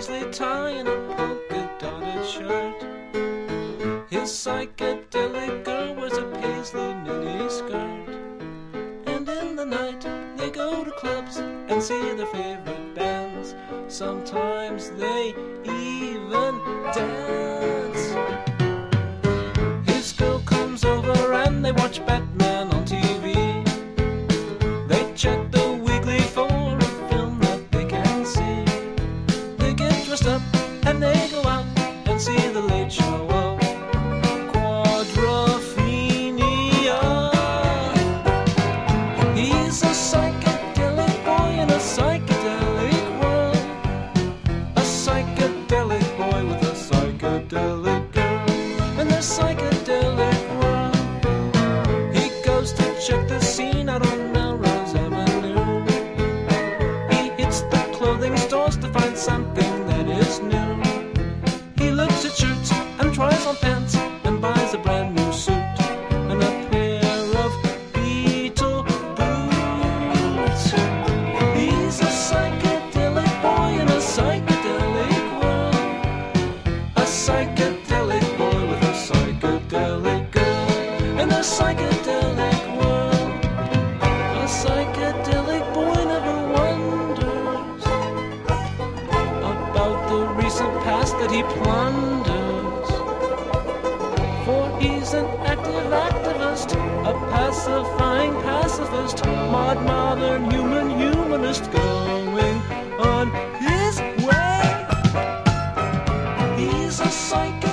paisley tie and a polka-dotted shirt. His psychedelic girl wears a paisley miniskirt. And in the night they go to clubs and see their favorite bands. Sometimes they even dance. His girl comes over and they watch Batman on TV. They check the weekly for a film that they can see. They get dressed up and they go out and see the Late Show of Quadrophenia. He's a psychedelic boy in a psychedelic world. A psychedelic boy with a psychedelic girl in their psychedelic world. He goes to check the scene out on Melrose Avenue. He hits the clothing stores to find something that is new. He looks at shirts and tries on pants and buys a brand new suit and a pair of Beetle boots. He's a psychedelic boy in a psychedelic world. A psychedelic boy with a psychedelic girl in a psychedelic world. A psychedelic boy never wonders about the recent past that he plunders. For he's an active activist, a pacifying pacifist, modern humanist going on his way. He's a psych